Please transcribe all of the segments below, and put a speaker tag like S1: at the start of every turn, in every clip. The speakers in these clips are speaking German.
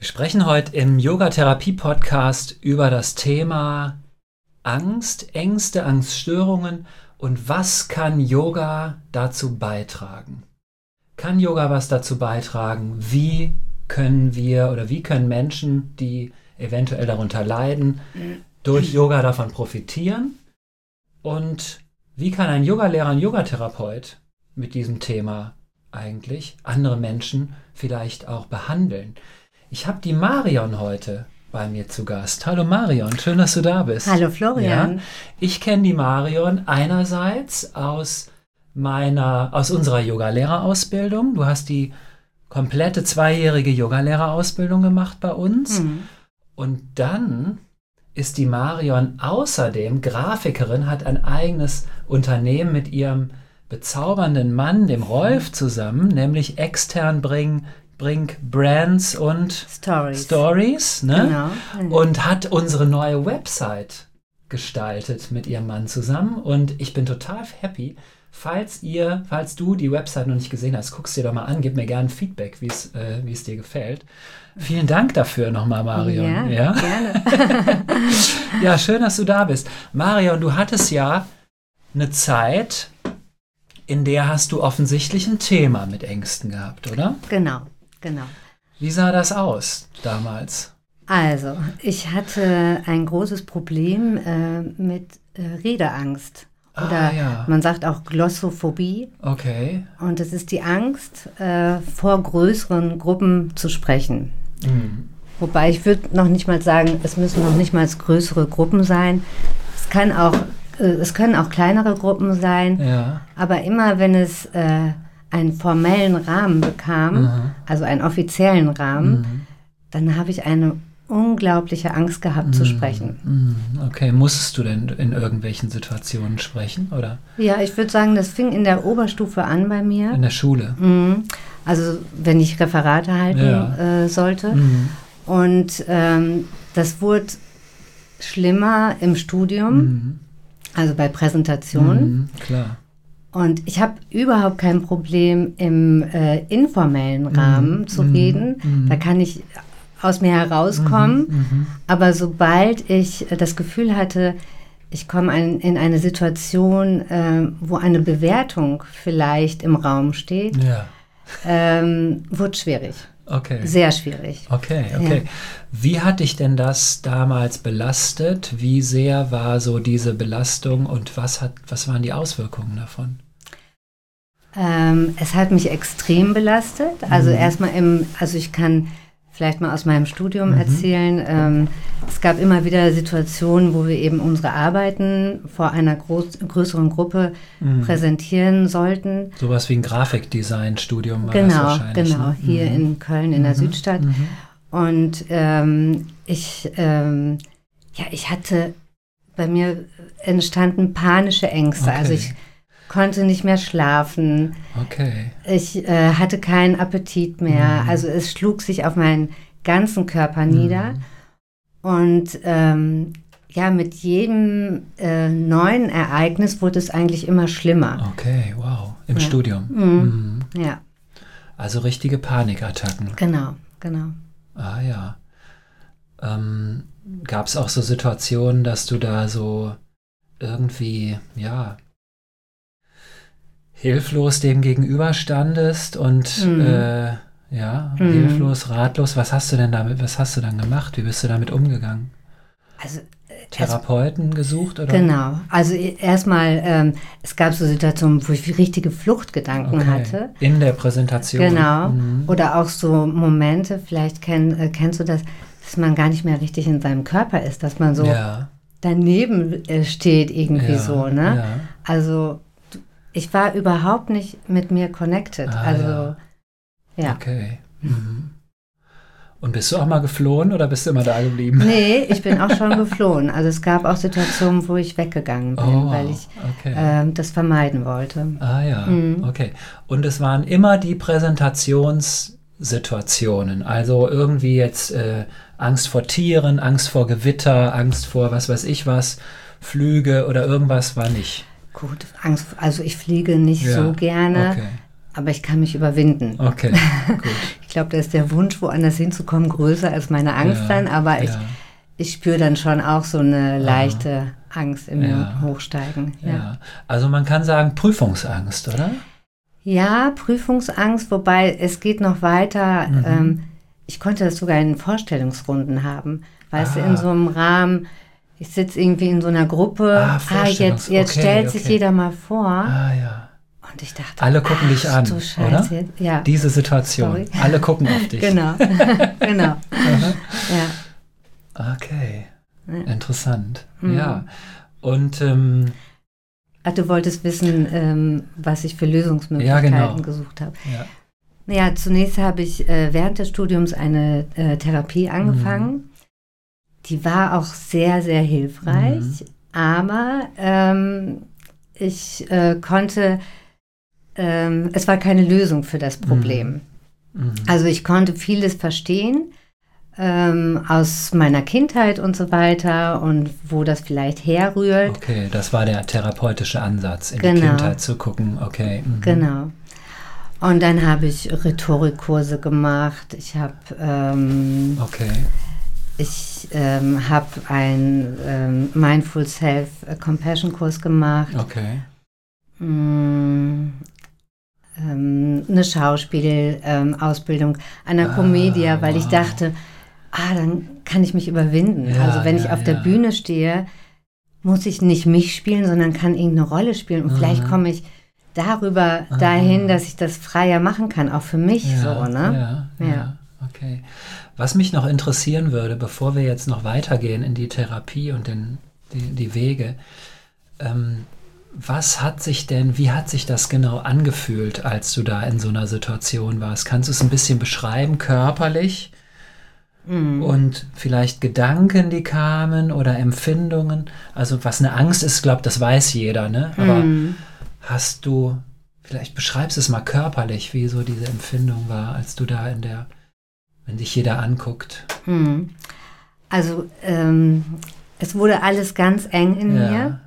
S1: sprechen heute im Yoga-Therapie-Podcast über das Thema Angst, Ängste, Angststörungen und was kann Yoga dazu beitragen? Kann Yoga was dazu beitragen? Wie können Menschen, die eventuell darunter leiden, durch Yoga davon profitieren? Und wie kann ein Yogalehrer, ein Yogatherapeut mit diesem Thema eigentlich andere Menschen vielleicht auch behandeln? Ich habe die Marion heute bei mir zu Gast. Hallo Marion, schön, dass du da bist.
S2: Hallo Florian.
S1: Ja, ich kenne die Marion einerseits aus unserer Yogalehrerausbildung. Du hast die komplette 2-jährige Yogalehrerausbildung gemacht bei uns. Und dann ist die Marion außerdem Grafikerin, hat ein eigenes Unternehmen mit ihrem bezaubernden Mann, dem Rolf, zusammen, nämlich extern Bring Brands und Stories, ne? Genau. Und hat unsere neue Website gestaltet mit ihrem Mann zusammen. Und ich bin total happy. Falls du die Website noch nicht gesehen hast, guck's dir doch mal an, gib mir gerne Feedback, wie es dir gefällt. Vielen Dank dafür nochmal, Marion.
S2: Ja, gerne.
S1: Ja, schön, dass du da bist. Marion, du hattest ja eine Zeit, in der hast du offensichtlich ein Thema mit Ängsten gehabt, oder?
S2: Genau.
S1: Wie sah das aus damals?
S2: Also, ich hatte ein großes Problem mit Redeangst. Oder man sagt auch Glossophobie.
S1: Okay.
S2: Und es ist die Angst, vor größeren Gruppen zu sprechen. Wobei ich würde noch nicht mal sagen, es müssen noch nicht mal größere Gruppen sein. Es können auch kleinere Gruppen sein. Ja. Aber immer wenn es einen formellen Rahmen bekam, also einen offiziellen Rahmen, dann habe ich eine unglaubliche Angst gehabt zu sprechen.
S1: Okay, musstest du denn in irgendwelchen Situationen sprechen, oder?
S2: Ja, ich würde sagen, das fing in der Oberstufe an bei mir.
S1: In der Schule?
S2: Also wenn ich Referate halten sollte. Und das wurde schlimmer im Studium, also bei Präsentationen.
S1: Klar.
S2: Und ich habe überhaupt kein Problem, im informellen Rahmen zu reden. Da kann ich aus mir herauskommen. Aber sobald ich das Gefühl hatte, ich komme in eine Situation, wo eine Bewertung vielleicht im Raum steht, wurde schwierig.
S1: Okay.
S2: Sehr schwierig.
S1: Okay. Ja. Wie hat dich denn das damals belastet? Wie sehr war so diese Belastung und was waren die Auswirkungen davon?
S2: Es hat mich extrem belastet. Also erstmal ich kann vielleicht mal aus meinem Studium erzählen. Es gab immer wieder Situationen, wo wir eben unsere Arbeiten vor einer größeren Gruppe präsentieren sollten.
S1: Sowas wie ein Grafikdesign-Studium war das wahrscheinlich.
S2: Genau, hier in Köln in der Südstadt. Und bei mir entstanden panische Ängste.
S1: Okay.
S2: Also ich konnte nicht mehr schlafen.
S1: Okay.
S2: Ich hatte keinen Appetit mehr. Also es schlug sich auf meinen ganzen Körper nieder. Und mit jedem neuen Ereignis wurde es eigentlich immer schlimmer.
S1: Okay, wow. Im Studium.
S2: Ja.
S1: Also richtige Panikattacken.
S2: Genau.
S1: Ah ja. Gab es auch so Situationen, dass du da so irgendwie, hilflos dem gegenüberstandest und hilflos, ratlos. Was hast du dann gemacht? Wie bist du damit umgegangen?
S2: Also
S1: Therapeuten gesucht, oder?
S2: Genau. Also erstmal, es gab so Situationen, wo ich richtige Fluchtgedanken hatte.
S1: In der Präsentation.
S2: Genau. Oder auch so Momente, vielleicht kennst du das, dass man gar nicht mehr richtig in seinem Körper ist, dass man so daneben steht irgendwie so, ne?
S1: Ja.
S2: Also ich war überhaupt nicht mit mir connected.
S1: Okay. Und bist du auch mal geflohen oder bist du immer da geblieben?
S2: Nee, ich bin auch schon geflohen. Also es gab auch Situationen, wo ich weggegangen bin, weil ich das vermeiden wollte.
S1: Ah ja, okay. Und es waren immer die Präsentationssituationen, also irgendwie jetzt Angst vor Tieren, Angst vor Gewitter, Angst vor was weiß ich was, Flüge oder irgendwas war nicht.
S2: Gut, Angst, also ich fliege nicht so gerne, aber ich kann mich überwinden.
S1: Okay, gut.
S2: Ich glaube, da ist der Wunsch, woanders hinzukommen, größer als meine Angst dann, aber ich spüre dann schon auch so eine leichte Angst im Hochsteigen.
S1: Ja. Also man kann sagen Prüfungsangst, oder?
S2: Ja, Prüfungsangst, wobei es geht noch weiter. Ich konnte das sogar in Vorstellungsrunden haben. Weißt du, in so einem Rahmen, ich sitze irgendwie in so einer Gruppe, jetzt stellt sich jeder mal vor.
S1: Ja.
S2: Und ich dachte,
S1: alle gucken dich an, oder?
S2: Ja.
S1: Diese Situation, alle gucken auf dich.
S2: Genau. Ja.
S1: Okay, interessant. Ja, und
S2: du wolltest wissen, was ich für Lösungsmöglichkeiten gesucht habe. Ja, zunächst habe ich während des Studiums eine Therapie angefangen. Die war auch sehr, sehr hilfreich, aber ich konnte, es war keine Lösung für das Problem. Also ich konnte vieles verstehen aus meiner Kindheit und so weiter und wo das vielleicht herrührt.
S1: Okay, das war der therapeutische Ansatz, in die Kindheit zu gucken. Okay.
S2: Genau. Und dann habe ich Rhetorikkurse gemacht. Ich habe einen Mindful Self-Compassion-Kurs gemacht.
S1: Okay.
S2: Eine Schauspielausbildung an der Comedia, weil ich dachte, dann kann ich mich überwinden. Also wenn ich auf der Bühne stehe, muss ich nicht mich spielen, sondern kann irgendeine Rolle spielen. Und vielleicht komme ich darüber dahin, dass ich das freier machen kann, auch für mich so, ne?
S1: Ja. Okay. Was mich noch interessieren würde, bevor wir jetzt noch weitergehen in die Therapie und die Wege, wie hat sich das genau angefühlt, als du da in so einer Situation warst? Kannst du es ein bisschen beschreiben, körperlich? Und vielleicht Gedanken, die kamen oder Empfindungen? Also was eine Angst ist, glaube, das weiß jeder, ne? Aber vielleicht beschreibst es mal körperlich, wie so diese Empfindung war, als du da wenn dich jeder anguckt.
S2: Also es wurde alles ganz eng in mir.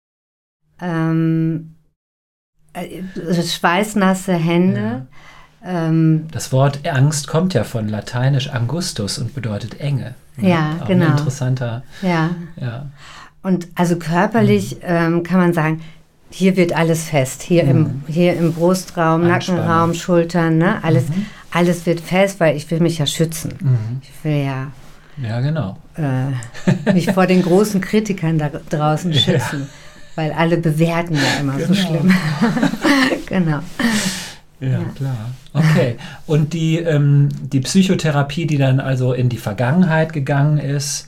S2: Schweißnasse Hände.
S1: Das Wort Angst kommt ja von Lateinisch Angustus und bedeutet Enge.
S2: Ja,
S1: auch
S2: genau.
S1: Ein interessanter.
S2: Ja. Und also körperlich kann man sagen, hier wird alles fest. Hier im Brustraum, Nackenraum, Schultern, ne? Alles wird fest, weil ich will mich ja schützen. Ich will mich vor den großen Kritikern da draußen schützen. Weil alle bewerten ja immer so schlimm. Genau.
S1: Ja, klar. Okay. Und die Psychotherapie, die dann also in die Vergangenheit gegangen ist,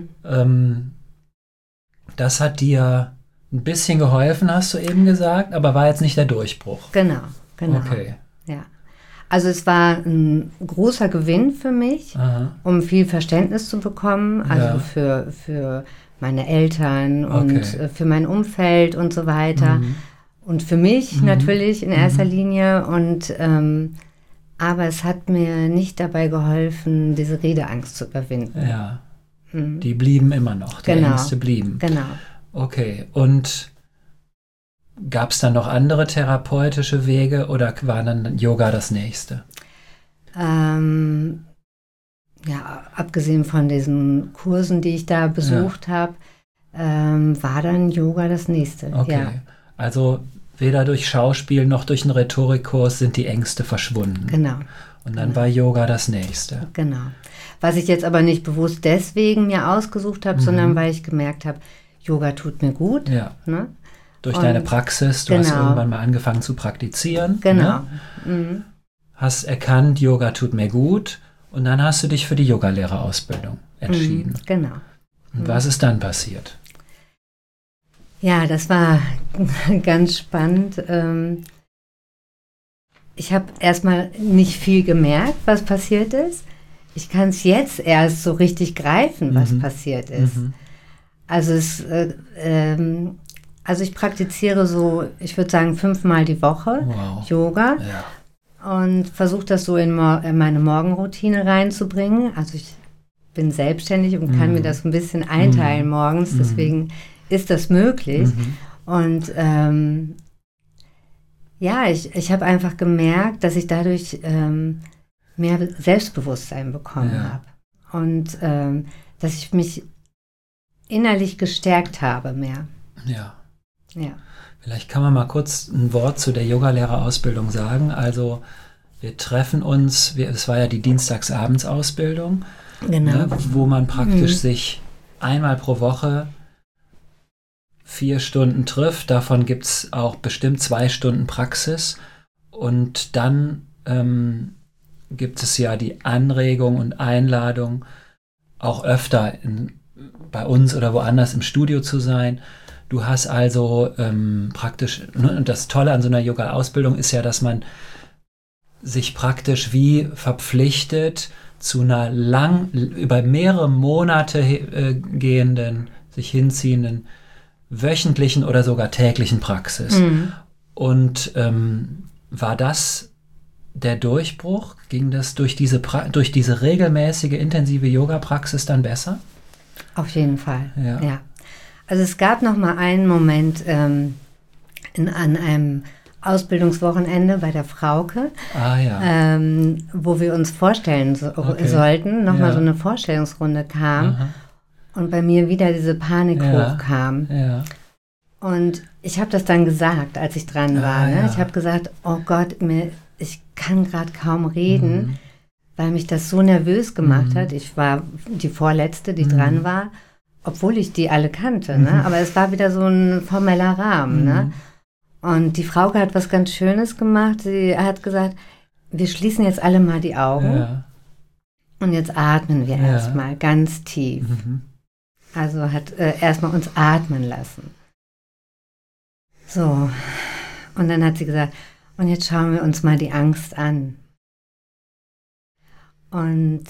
S1: das hat dir ein bisschen geholfen, hast du eben gesagt, aber war jetzt nicht der Durchbruch.
S2: Genau.
S1: Okay.
S2: Ja. Also es war ein großer Gewinn für mich, um viel Verständnis zu bekommen, also für meine Eltern und für mein Umfeld und so weiter. Und für mich natürlich in erster Linie. Und aber es hat mir nicht dabei geholfen, diese Redeangst zu überwinden.
S1: Ja. Die blieben immer noch, die Ängste blieben.
S2: Genau.
S1: Okay. Und gab es dann noch andere therapeutische Wege oder war dann Yoga das nächste?
S2: Abgesehen von diesen Kursen, die ich da besucht habe, war dann Yoga das nächste.
S1: Okay. Ja. Also weder durch Schauspiel noch durch einen Rhetorikkurs sind die Ängste verschwunden.
S2: Genau.
S1: Und dann war Yoga das nächste.
S2: Genau. Was ich jetzt aber nicht bewusst deswegen mir ausgesucht habe, sondern weil ich gemerkt habe, Yoga tut mir gut.
S1: Ja. Ne? Durch deine Praxis, du hast irgendwann mal angefangen zu praktizieren.
S2: Genau.
S1: Ne? Hast erkannt, Yoga tut mir gut und dann hast du dich für die Yogalehrerausbildung entschieden.
S2: Genau.
S1: Und was ist dann passiert?
S2: Ja, das war ganz spannend. Ich habe erstmal nicht viel gemerkt, was passiert ist. Ich kann es jetzt erst so richtig greifen, was passiert ist. Also ich praktiziere so, ich würde sagen 5-mal die Woche Yoga und versuche das so in meine Morgenroutine reinzubringen. Also ich bin selbstständig und kann mir das ein bisschen einteilen morgens, deswegen ist das möglich. Und ich habe einfach gemerkt, dass ich dadurch mehr Selbstbewusstsein bekommen habe. Und dass ich mich innerlich gestärkt habe mehr.
S1: Ja.
S2: Ja.
S1: Vielleicht kann man mal kurz ein Wort zu der Yogalehrerausbildung sagen. Also wir treffen uns, es war ja die Dienstagsabends-Ausbildung,
S2: Genau.
S1: ne, wo man praktisch sich einmal pro Woche 4 Stunden trifft. Davon gibt es auch bestimmt 2 Stunden Praxis. Und dann gibt es ja die Anregung und Einladung, auch öfter bei uns oder woanders im Studio zu sein. Du hast also praktisch, ne, und das Tolle an so einer Yoga-Ausbildung ist ja, dass man sich praktisch wie verpflichtet zu einer über mehrere Monate gehenden, sich hinziehenden, wöchentlichen oder sogar täglichen Praxis. Und war das der Durchbruch? Ging das durch diese regelmäßige, intensive Yoga-Praxis dann besser?
S2: Auf jeden Fall,
S1: ja.
S2: Also es gab noch mal einen Moment an einem Ausbildungswochenende bei der Frauke, wo wir uns vorstellen sollten, nochmal so eine Vorstellungsrunde kam und bei mir wieder diese Panik hochkam.
S1: Ja.
S2: Und ich habe das dann gesagt, als ich dran war. Ne? Ich habe gesagt, oh Gott, ich kann gerade kaum reden, weil mich das so nervös gemacht hat. Ich war die Vorletzte, die dran war, obwohl ich die alle kannte. Ne? Aber es war wieder so ein formeller Rahmen. Ne? Und die Frauke hat was ganz Schönes gemacht. Sie hat gesagt, wir schließen jetzt alle mal die Augen und jetzt atmen wir erstmal ganz tief. Also hat erstmal uns atmen lassen. So, und dann hat sie gesagt, und jetzt schauen wir uns mal die Angst an. Und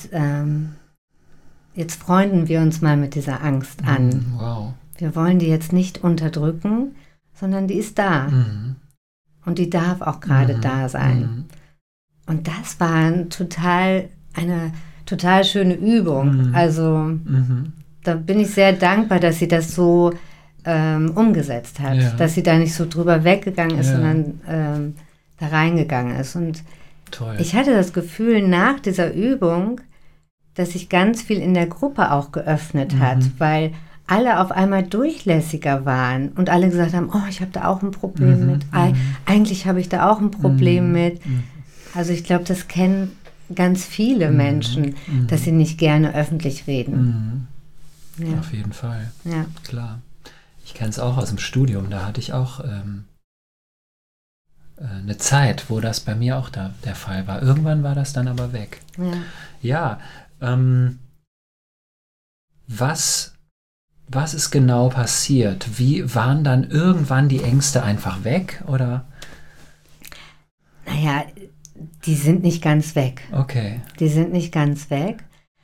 S2: jetzt freunden wir uns mal mit dieser Angst an.
S1: Wow.
S2: Wir wollen die jetzt nicht unterdrücken, sondern die ist da. Und die darf auch gerade da sein. Und das war eine total schöne Übung. Also da bin ich sehr dankbar, dass sie das so umgesetzt hat. Dass sie da nicht so drüber weggegangen ist, sondern da reingegangen ist. Und
S1: toll.
S2: Ich hatte das Gefühl nach dieser Übung, dass sich ganz viel in der Gruppe auch geöffnet hat, weil alle auf einmal durchlässiger waren und alle gesagt haben, oh, ich habe da auch ein Problem mit. Eigentlich habe ich da auch ein Problem mit. Also ich glaube, das kennen ganz viele Menschen, dass sie nicht gerne öffentlich reden.
S1: Ja. Auf jeden Fall.
S2: Ja.
S1: Klar. Ich kenne es auch aus dem Studium. Da hatte ich auch eine Zeit, wo das bei mir auch der Fall war. Irgendwann war das dann aber weg. Ja. Was ist genau passiert? Wie waren dann irgendwann die Ängste einfach weg, oder?
S2: Naja, die sind nicht ganz weg.
S1: Okay.
S2: Die sind nicht ganz weg.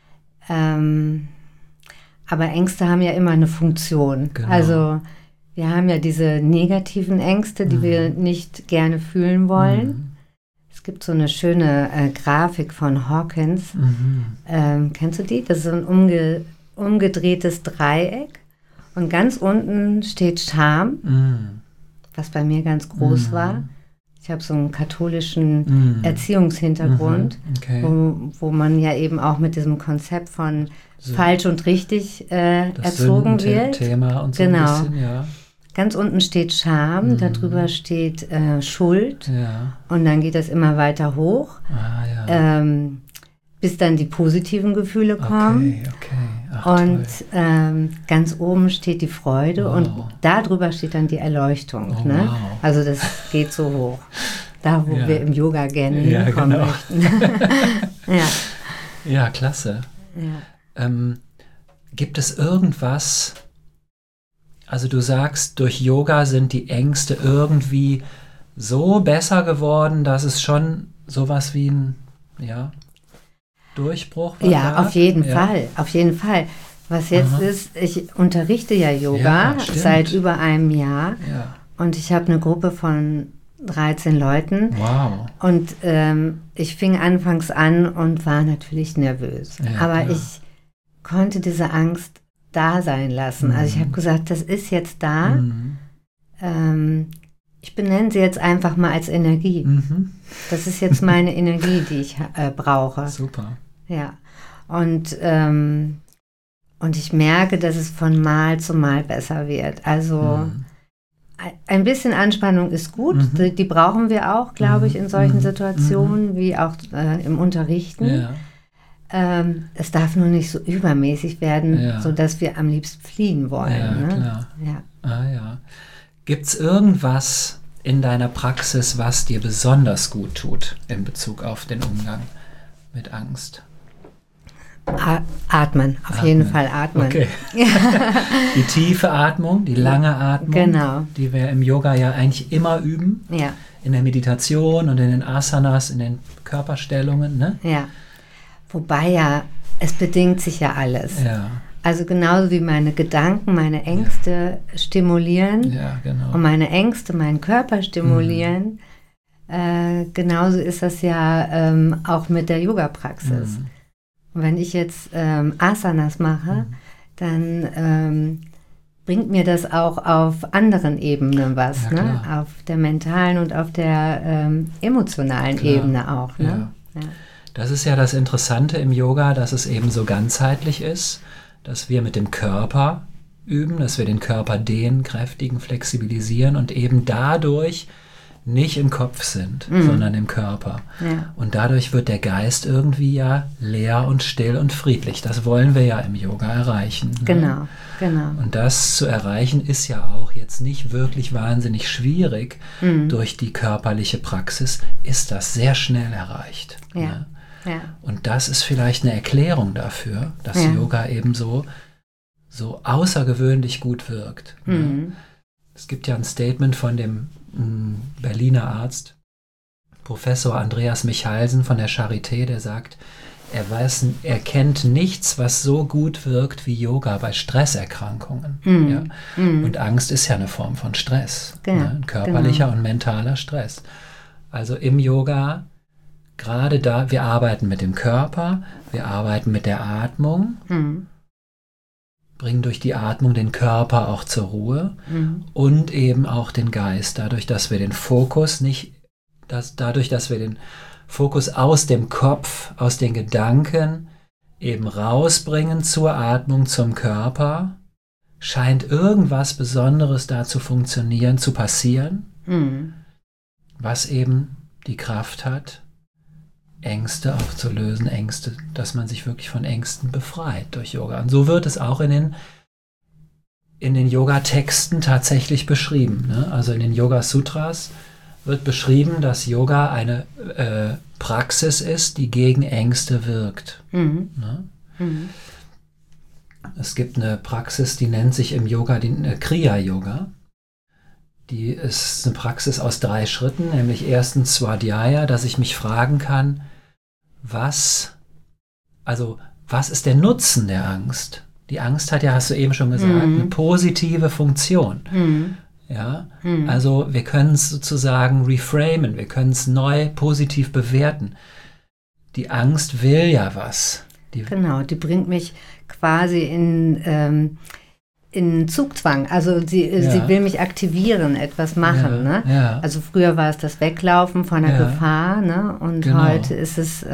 S2: Aber Ängste haben ja immer eine Funktion.
S1: Genau.
S2: Also wir haben ja diese negativen Ängste, die wir nicht gerne fühlen wollen. Es gibt so eine schöne Grafik von Hawkins. Kennst du die? Das ist so ein umgedrehtes Dreieck. Und ganz unten steht Scham, was bei mir ganz groß war. Ich habe so einen katholischen Erziehungshintergrund, wo man ja eben auch mit diesem Konzept von falsch und richtig erzogen wird.
S1: Thema und so ein bisschen, ja.
S2: Ganz unten steht Scham, darüber steht Schuld und dann geht das immer weiter hoch, bis dann die positiven Gefühle kommen.
S1: Okay. Ach,
S2: und ganz oben steht die Freude und darüber steht dann die Erleuchtung. Ne?
S1: Wow.
S2: Also das geht so hoch. Da, wo wir im Yoga gerne hinkommen möchten.
S1: Ja, klasse.
S2: Ja.
S1: Gibt es irgendwas, also du sagst, durch Yoga sind die Ängste irgendwie so besser geworden, dass es schon sowas wie ein Durchbruch war?
S2: Ja, auf jeden Fall. Was jetzt ist, ich unterrichte ja Yoga seit über einem Jahr und ich habe eine Gruppe von 13 Leuten.
S1: Wow.
S2: Und ich fing anfangs an und war natürlich nervös. Ja, aber ich konnte diese Angst da sein lassen. Also ich habe gesagt, das ist jetzt da. Ich benenne sie jetzt einfach mal als Energie. Das ist jetzt meine Energie, die ich brauche.
S1: Super.
S2: Ja. Und ich merke, dass es von Mal zu Mal besser wird. Also ein bisschen Anspannung ist gut. Die brauchen wir auch, glaube ich, in solchen Situationen, wie auch im Unterrichten. Ja. Es darf nur nicht so übermäßig werden, sodass wir am liebsten fliehen wollen.
S1: Ja,
S2: ne?
S1: klar.
S2: Ja.
S1: Ah, ja. Gibt es irgendwas in deiner Praxis, was dir besonders gut tut in Bezug auf den Umgang mit Angst?
S2: Atmen, auf jeden Fall atmen.
S1: Okay. Die tiefe Atmung, die lange Atmung,
S2: genau.
S1: Die wir im Yoga ja eigentlich immer üben.
S2: Ja.
S1: In der Meditation und in den Asanas, in den Körperstellungen. Ne?
S2: Ja. Wobei ja, es bedingt sich ja alles.
S1: Ja.
S2: Also genauso wie meine Gedanken, meine Ängste stimulieren
S1: genau.
S2: und meine Ängste meinen Körper stimulieren, genauso ist das ja auch mit der Yoga-Praxis. Und wenn ich jetzt Asanas mache, dann bringt mir das auch auf anderen Ebenen was, ne? Auf der mentalen und auf der emotionalen Ebene auch. Ne? Ja.
S1: Das ist ja das Interessante im Yoga, dass es eben so ganzheitlich ist, dass wir mit dem Körper üben, dass wir den Körper dehnen, kräftigen, flexibilisieren und eben dadurch nicht im Kopf sind, sondern im Körper. Ja. Und dadurch wird der Geist irgendwie ja leer und still und friedlich. Das wollen wir ja im Yoga erreichen. Ne? Genau. Und das zu erreichen ist ja auch jetzt nicht wirklich wahnsinnig schwierig. Durch die körperliche Praxis ist das sehr schnell erreicht.
S2: Ja.
S1: Ne?
S2: Ja.
S1: Und das ist vielleicht eine Erklärung dafür, dass Yoga eben so außergewöhnlich gut wirkt. Ne? Es gibt ja ein Statement von dem Berliner Arzt, Professor Andreas Michalsen von der Charité, der sagt, er kennt nichts, was so gut wirkt wie Yoga bei Stresserkrankungen. Ja? Und Angst ist ja eine Form von Stress, ne? Ein körperlicher und mentaler Stress. Also im Yoga, gerade da, wir arbeiten mit dem Körper, wir arbeiten mit der Atmung, bringen durch die Atmung den Körper auch zur Ruhe und eben auch den Geist, dadurch, dass wir den Fokus aus dem Kopf, aus den Gedanken eben rausbringen zur Atmung, zum Körper, scheint irgendwas Besonderes da zu funktionieren, zu passieren, was eben die Kraft hat, Ängste aufzulösen, Ängste, dass man sich wirklich von Ängsten befreit durch Yoga. Und so wird es auch in den Yoga-Texten tatsächlich beschrieben. Ne? Also in den Yoga-Sutras wird beschrieben, dass Yoga eine Praxis ist, die gegen Ängste wirkt. Ne? Es gibt eine Praxis, die nennt sich im Yoga Kriya-Yoga. Die ist eine Praxis aus 3 Schritten, nämlich erstens Svadhyaya, dass ich mich fragen kann, was ist der Nutzen der Angst? Die Angst hat ja, hast du eben schon gesagt, eine positive Funktion. Ja? Also wir können es sozusagen reframen, wir können es neu positiv bewerten. Die Angst will ja was.
S2: Die bringt mich quasi in Zugzwang. Also sie will mich aktivieren, etwas machen. Ne?
S1: Ja.
S2: Also früher war es das Weglaufen von der Gefahr, ne? Und heute ist es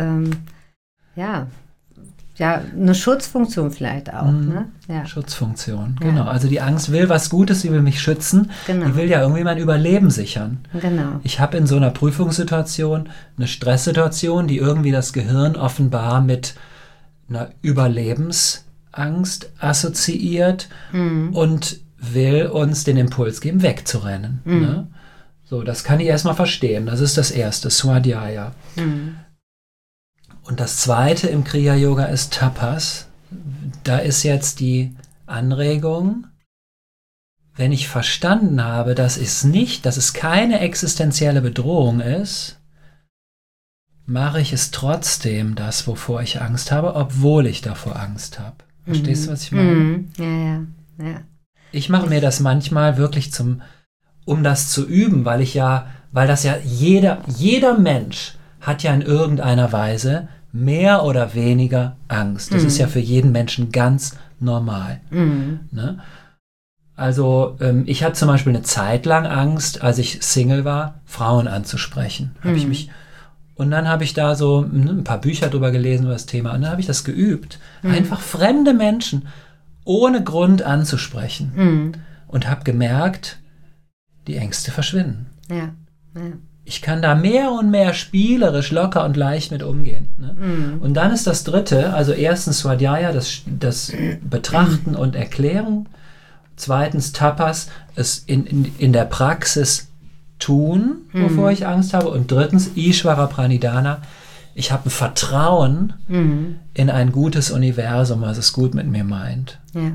S2: eine Schutzfunktion vielleicht auch. Ne? Ja.
S1: Schutzfunktion, genau. Also die Angst will was Gutes, sie will mich schützen.
S2: Genau.
S1: Die will ja irgendwie mein Überleben sichern.
S2: Genau.
S1: Ich habe in so einer Prüfungssituation eine Stresssituation, die irgendwie das Gehirn offenbar mit einer Überlebensangst assoziiert und will uns den Impuls geben, wegzurennen. Ne? So, das kann ich erstmal verstehen. Das ist das erste, Svadhyaya. Und das zweite im Kriya-Yoga ist Tapas. Da ist jetzt die Anregung, wenn ich verstanden habe, dass es keine existenzielle Bedrohung ist, mache ich es trotzdem das, wovor ich Angst habe, obwohl ich davor Angst habe. Verstehst du, was ich meine?
S2: Ja.
S1: Ich mache mir das manchmal wirklich um das zu üben, weil das ja jeder Mensch hat ja in irgendeiner Weise mehr oder weniger Angst. Das ist ja für jeden Menschen ganz normal. Ne? Also ich hatte zum Beispiel eine Zeit lang Angst, als ich Single war, Frauen anzusprechen. Und dann habe ich da so ein paar Bücher drüber gelesen über das Thema. Und dann habe ich das geübt, einfach fremde Menschen ohne Grund anzusprechen. Und habe gemerkt, die Ängste verschwinden.
S2: Ja.
S1: Ich kann da mehr und mehr spielerisch, locker und leicht mit umgehen. Ne? Und dann ist das Dritte, also erstens Swadhyaya, das Betrachten und Erklären. Zweitens Tapas, es in der Praxis tun, wovor ich Angst habe. Und drittens Ishvara Pranidhana. Ich habe ein Vertrauen in ein gutes Universum, was es gut mit mir meint.
S2: Ja.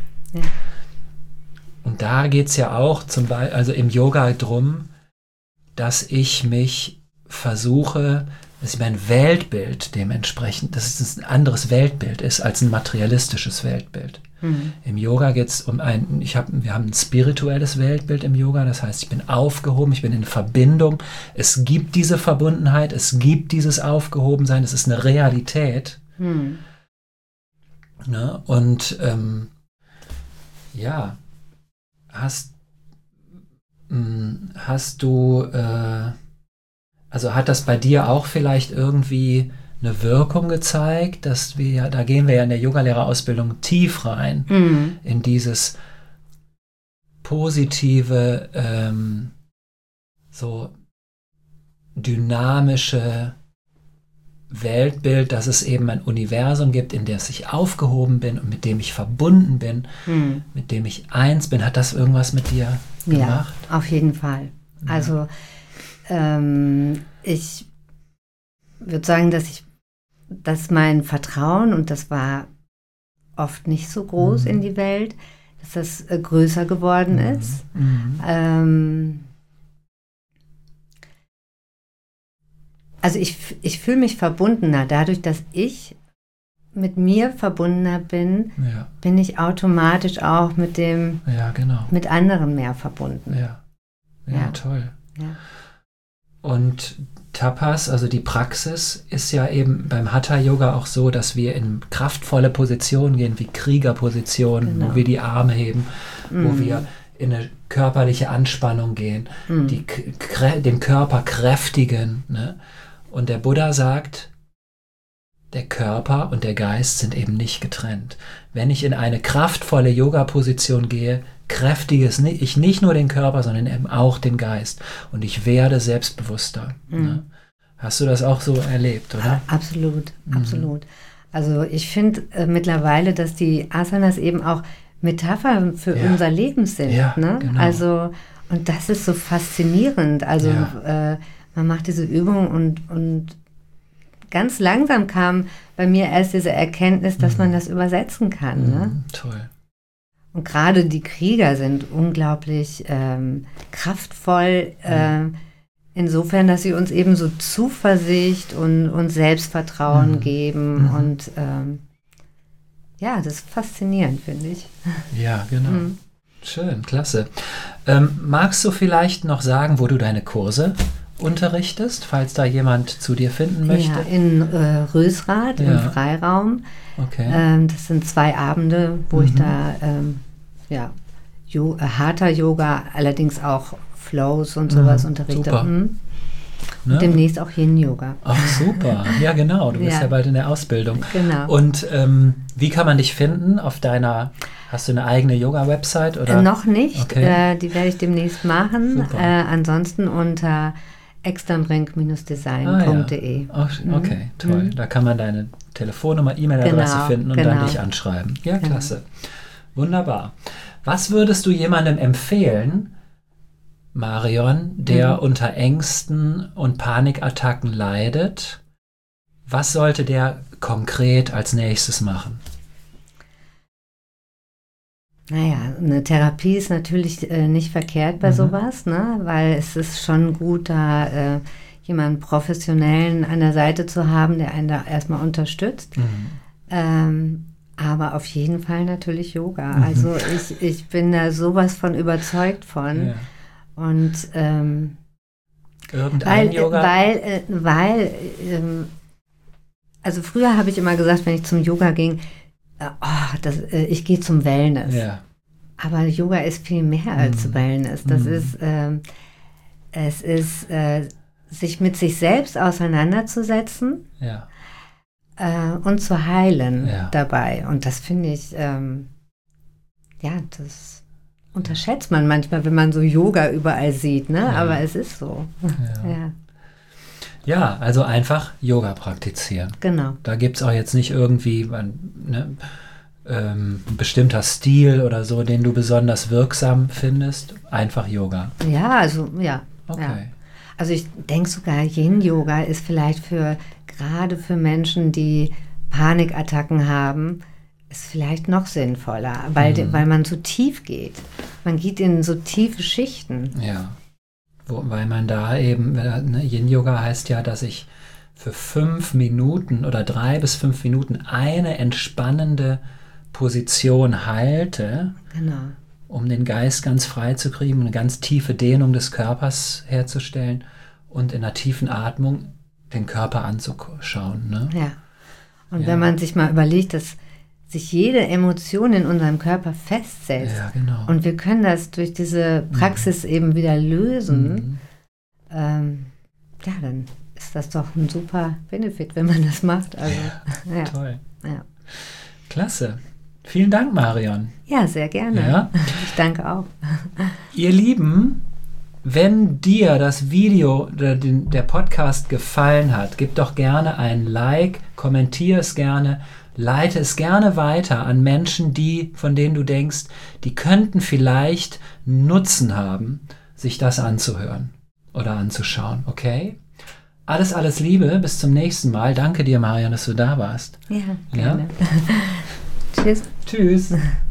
S1: Und da geht es ja auch also im Yoga drum, dass ich mich versuche, dass mein Weltbild dementsprechend, dass es ein anderes Weltbild ist als ein materialistisches Weltbild. Im Yoga geht es wir haben ein spirituelles Weltbild im Yoga, das heißt, ich bin aufgehoben, ich bin in Verbindung, es gibt diese Verbundenheit, es gibt dieses Aufgehobensein, es ist eine Realität. Ne? Und hast du, also hat das bei dir auch vielleicht irgendwie eine Wirkung gezeigt, dass da gehen wir ja in der Yogalehrerausbildung tief rein, in dieses positive, so dynamische Weltbild, dass es eben ein Universum gibt, in dem ich aufgehoben bin und mit dem ich verbunden bin, mit dem ich eins bin. Hat das irgendwas mit dir gemacht?
S2: Ja, auf jeden Fall. Ja. Also ich würde sagen, dass mein Vertrauen, und das war oft nicht so groß in die Welt, dass das größer geworden ist. Also ich fühle mich verbundener. Dadurch, dass ich mit mir verbundener bin, bin ich automatisch auch mit mit anderen mehr verbunden.
S1: Ja, toll.
S2: Ja.
S1: Und Tapas, also die Praxis, ist ja eben beim Hatha-Yoga auch so, dass wir in kraftvolle Positionen gehen, wie Kriegerpositionen, wo wir die Arme heben, wo wir in eine körperliche Anspannung gehen, den Körper kräftigen. Ne? Und der Buddha sagt, der Körper und der Geist sind eben nicht getrennt. Wenn ich in eine kraftvolle Yoga-Position gehe, kräftige ich nicht nur den Körper, sondern eben auch den Geist. Und ich werde selbstbewusster. Ne? Hast du das auch so erlebt, oder?
S2: Absolut, absolut. Also ich finde mittlerweile, dass die Asanas eben auch Metaphern für unser Leben sind.
S1: Ja,
S2: ne?
S1: Genau.
S2: Also, und das ist so faszinierend. Also man macht diese Übung und ganz langsam kam bei mir erst diese Erkenntnis, dass man das übersetzen kann. Ne?
S1: Toll.
S2: Und gerade die Krieger sind unglaublich kraftvoll, insofern, dass sie uns eben so Zuversicht und Selbstvertrauen geben. Und das ist faszinierend, finde ich.
S1: Ja, genau. Schön, klasse. Magst du vielleicht noch sagen, wo du deine Kurse unterrichtest, falls da jemand zu dir finden möchte?
S2: Ja, in Rösrath, im Freiraum.
S1: Okay.
S2: Das sind 2 Abende, wo ich da Hatha-Yoga, allerdings auch Flows und sowas unterrichte.
S1: Super.
S2: Und demnächst auch Yin-Yoga.
S1: Ach, super. Ja, genau. Du bist ja bald in der Ausbildung.
S2: Genau.
S1: Und wie kann man dich finden auf hast du eine eigene Yoga-Website?
S2: Noch nicht. Okay. Die werde ich demnächst machen. Ansonsten unter externbrink-design.de.
S1: Okay, toll. Da kann man deine Telefonnummer, E-Mail-Adresse finden und dann dich anschreiben. Ja, klasse. Wunderbar. Was würdest du jemandem empfehlen, Marion, der unter Ängsten und Panikattacken leidet? Was sollte der konkret als nächstes machen?
S2: Naja, eine Therapie ist natürlich nicht verkehrt bei sowas, ne? Weil es ist schon gut, da jemanden Professionellen an der Seite zu haben, der einen da erstmal unterstützt. Aber auf jeden Fall natürlich Yoga. Also ich bin da sowas von überzeugt von. Ja. Und
S1: irgendein Yoga?
S2: Also früher habe ich immer gesagt, wenn ich zum Yoga ging, ich gehe zum Wellness.
S1: Ja.
S2: Aber Yoga ist viel mehr als Wellness. Das ist, es ist, sich mit sich selbst auseinanderzusetzen und zu heilen dabei. Und das finde ich, das unterschätzt man manchmal, wenn man so Yoga überall sieht, ne? Aber es ist so.
S1: Ja, also einfach Yoga praktizieren.
S2: Genau.
S1: Da gibt es auch jetzt nicht irgendwie ein bestimmter Stil oder so, den du besonders wirksam findest. Einfach Yoga.
S2: Ja, also okay. Ja. Also ich denke sogar, Yin-Yoga ist vielleicht gerade für Menschen, die Panikattacken haben, ist vielleicht noch sinnvoller, weil man so tief geht. Man geht in so tiefe Schichten.
S1: Ja, weil man da eben, Yin-Yoga heißt ja, dass ich für 5 Minuten oder 3 bis 5 Minuten eine entspannende Position halte, um den Geist ganz frei zu kriegen, eine ganz tiefe Dehnung des Körpers herzustellen und in einer tiefen Atmung den Körper anzuschauen. Ne?
S2: Ja, und wenn man sich mal überlegt, dass sich jede Emotion in unserem Körper festsetzt und wir können das durch diese Praxis eben wieder lösen, dann ist das doch ein super Benefit, wenn man das macht. Also,
S1: toll.
S2: Ja.
S1: Klasse. Vielen Dank, Marion.
S2: Ja, sehr gerne.
S1: Ja.
S2: Ich danke auch.
S1: Ihr Lieben, wenn dir das Video oder der Podcast gefallen hat, gib doch gerne ein Like, kommentiere es gerne, leite es gerne weiter an Menschen, von denen du denkst, die könnten vielleicht Nutzen haben, sich das anzuhören oder anzuschauen, okay? Alles Liebe, bis zum nächsten Mal. Danke dir, Marion, dass du da warst.
S2: Ja, gerne.
S1: Ja?
S2: Tschüss.
S1: Tschüss.